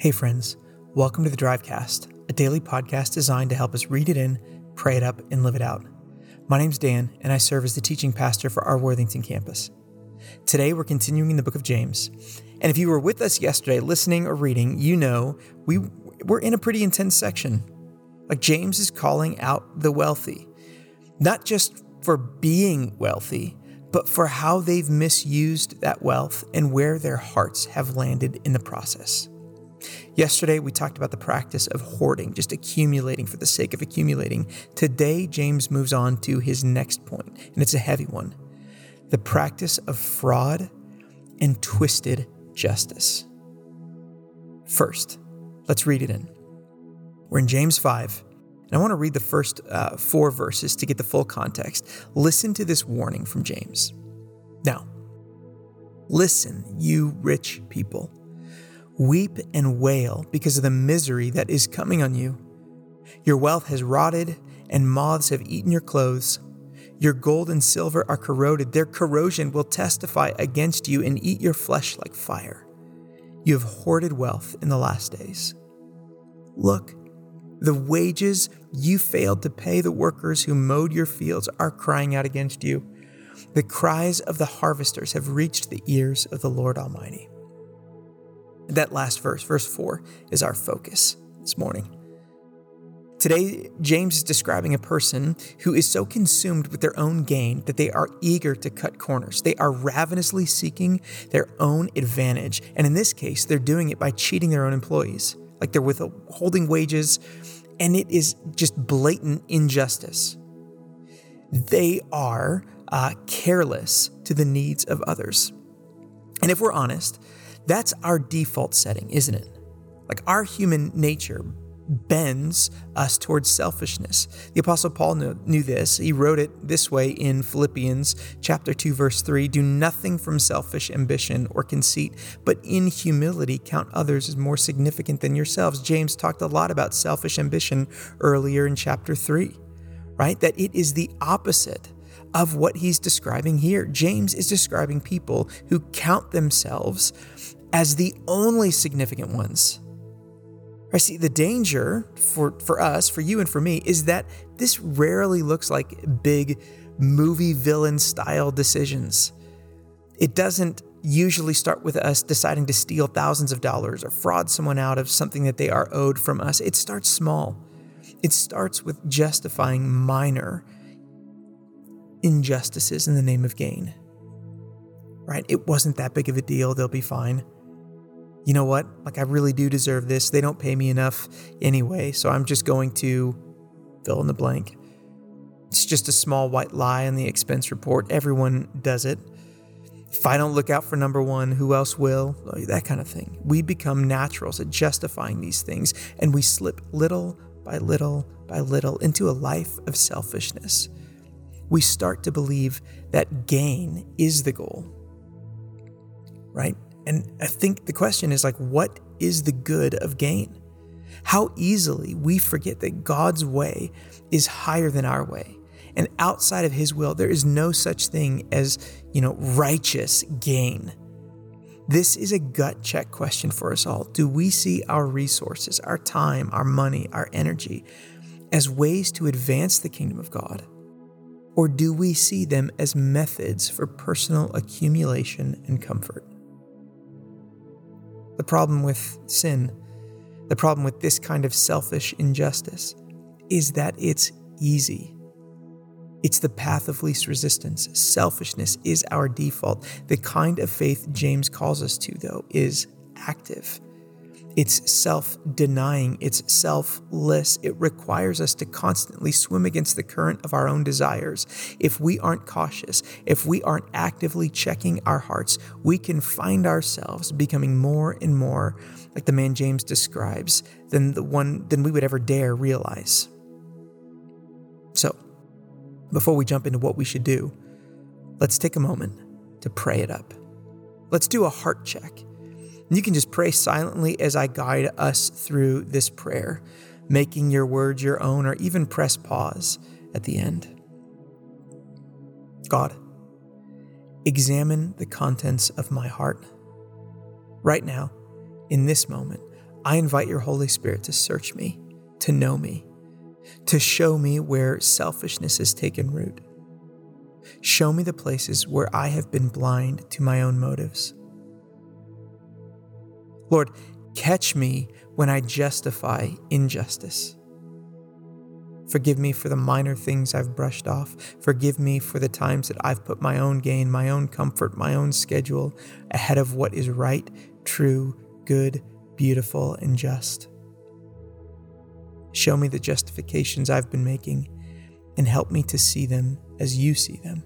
Hey friends, welcome to the Drivecast, a daily podcast designed to help us read it in, pray it up, and live it out. My name's Dan, and I serve as the teaching pastor for our Worthington campus. Today, we're continuing in the book of James. And if you were with us yesterday listening or reading, you know we're in a pretty intense section. Like James is calling out the wealthy, not just for being wealthy, but for how they've misused that wealth and where their hearts have landed in the process. Yesterday, we talked about the practice of hoarding, just accumulating for the sake of accumulating. Today, James moves on to his next point, and it's a heavy one: the practice of fraud and twisted justice. First, let's read it in. We're in James 5, and I want to read the first 4 verses to get the full context. Listen to this warning from James. Now, listen, you rich people. Weep and wail because of the misery that is coming on you. Your wealth has rotted, and moths have eaten your clothes. Your gold and silver are corroded. Their corrosion will testify against you and eat your flesh like fire. You have hoarded wealth in the last days. Look, the wages you failed to pay the workers who mowed your fields are crying out against you. The cries of the harvesters have reached the ears of the Lord Almighty. That last verse 4, is our focus this morning. Today, James is describing a person who is so consumed with their own gain that they are eager to cut corners. They are ravenously seeking their own advantage. And in this case, they're doing it by cheating their own employees. Like they're withholding wages, and it is just blatant injustice. They are careless to the needs of others. And if we're honest, that's our default setting, isn't it? Like our human nature bends us towards selfishness. The Apostle Paul knew this. He wrote it this way in Philippians chapter 2, verse 3, "Do nothing from selfish ambition or conceit, but in humility count others as more significant than yourselves." James talked a lot about selfish ambition earlier in chapter 3, right? That it is the opposite of what he's describing here. James is describing people who count themselves as the only significant ones. I see the danger for us, for you and for me, is that this rarely looks like big movie villain style decisions. It doesn't usually start with us deciding to steal thousands of dollars or fraud someone out of something that they are owed from us. It starts small. It starts with justifying minor injustices in the name of gain, right? It wasn't that big of a deal. They'll be fine. You know what? Like, I really do deserve this. They don't pay me enough anyway, so I'm just going to fill in the blank. It's just a small white lie on the expense report. Everyone does it. If I don't look out for number one, who else will? That kind of thing. We become naturals at justifying these things, and we slip little by little by little into a life of selfishness. We start to believe that gain is the goal, right? And I think the question is what is the good of gain? How easily we forget that God's way is higher than our way. And outside of his will, there is no such thing as, righteous gain. This is a gut check question for us all. Do we see our resources, our time, our money, our energy as ways to advance the kingdom of God? Or do we see them as methods for personal accumulation and comfort? The problem with sin, the problem with this kind of selfish injustice, is that it's easy. It's the path of least resistance. Selfishness is our default. The kind of faith James calls us to, though, is active. It's self-denying. It's selfless. It requires us to constantly swim against the current of our own desires. If we aren't cautious, if we aren't actively checking our hearts, we can find ourselves becoming more and more like the man James describes than we would ever dare realize. So, before we jump into what we should do, let's take a moment to pray it up. Let's do a heart check. You can just pray silently as I guide us through this prayer, making your words your own, or even press pause at the end. God, examine the contents of my heart. Right now, in this moment, I invite your Holy Spirit to search me, to know me, to show me where selfishness has taken root. Show me the places where I have been blind to my own motives. Lord, catch me when I justify injustice. Forgive me for the minor things I've brushed off. Forgive me for the times that I've put my own gain, my own comfort, my own schedule ahead of what is right, true, good, beautiful, and just. Show me the justifications I've been making and help me to see them as you see them.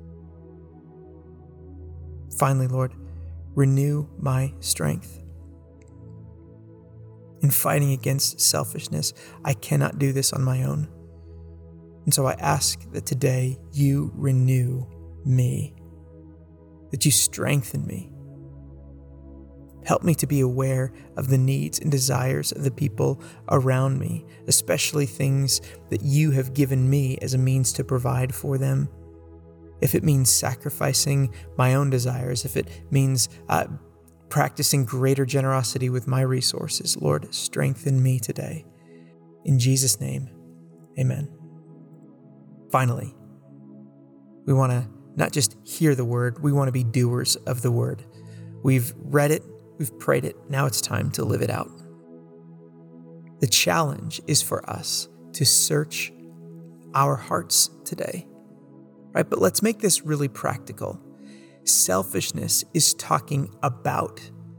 Finally, Lord, renew my strength. In fighting against selfishness, I cannot do this on my own. And so I ask that today you renew me, that you strengthen me. Help me to be aware of the needs and desires of the people around me, especially things that you have given me as a means to provide for them. If it means sacrificing my own desires, if it means practicing greater generosity with my resources, Lord, strengthen me today. In Jesus' name, amen. Finally, we want to not just hear the word, we want to be doers of the word. We've read it, we've prayed it, now it's time to live it out. The challenge is for us to search our hearts today, right? But let's make this really practical. Selfishness is talking about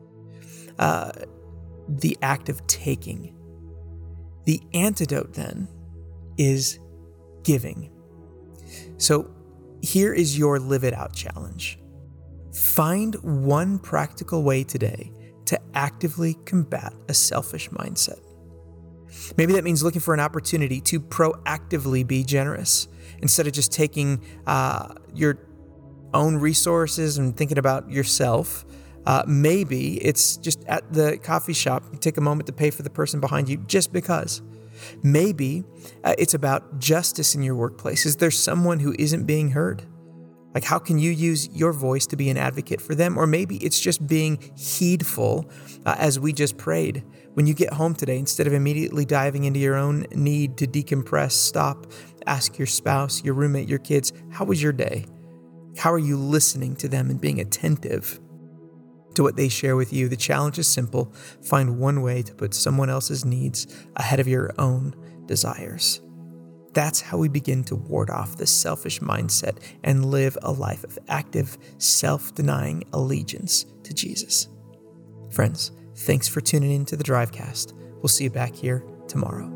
the act of taking. The antidote then is giving. So here is your live it out challenge. Find one practical way today to actively combat a selfish mindset. Maybe that means looking for an opportunity to proactively be generous instead of just taking your own resources and thinking about yourself. Maybe it's just at the coffee shop, you take a moment to pay for the person behind you just because. Maybe it's about justice in your workplace. Is there someone who isn't being heard? Like, how can you use your voice to be an advocate for them? Or maybe it's just being heedful, as we just prayed. When you get home today, instead of immediately diving into your own need to decompress, stop, ask your spouse, your roommate, your kids, how was your day? How are you listening to them and being attentive to what they share with you? The challenge is simple. Find one way to put someone else's needs ahead of your own desires. That's how we begin to ward off the selfish mindset and live a life of active, self-denying allegiance to Jesus. Friends, thanks for tuning in to the Drivecast. We'll see you back here tomorrow.